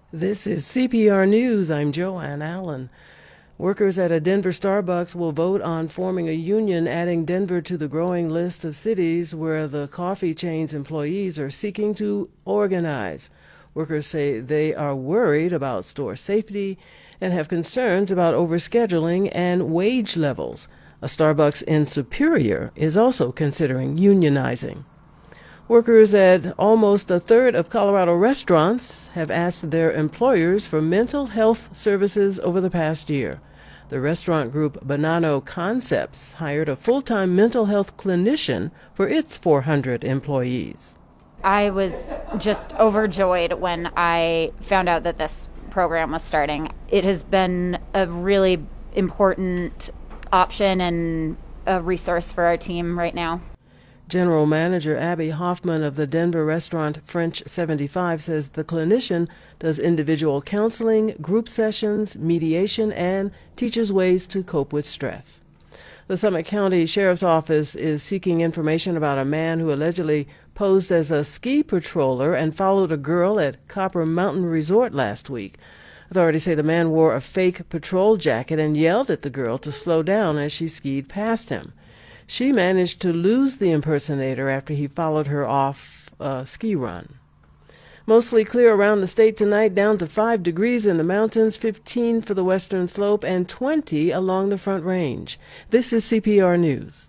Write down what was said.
This is CPR News. I'm Joanne Allen. Workers at a Denver Starbucks will vote on forming a union, adding Denver to the growing list of cities where the coffee chain's employees are seeking to organize. Workers say they are worried about store safety and have concerns about overscheduling and wage levels. A Starbucks in Superior is also considering unionizing. Workers at almost a third of Colorado restaurants have asked their employers for mental health services over the past year. The restaurant group Bonanno Concepts hired a full-time mental health clinician for its 400 employees. I was just overjoyed when I found out that this program was starting. It has been a really important option and a resource for our team right now. General Manager Abby Hoffman of the Denver restaurant French 75 says the clinician does individual counseling, group sessions, mediation, and teaches ways to cope with stress. The Summit County Sheriff's Office is seeking information about a man who allegedly posed as a ski patroller and followed a girl at Copper Mountain Resort last week. Authorities say the man wore a fake patrol jacket and yelled at the girl to slow down as she skied past him. She managed to lose the impersonator after he followed her off a ski run. Mostly clear around the state tonight, down to 5 degrees in the mountains, 15 for the western slope, and 20 along the Front Range. This is CPR News.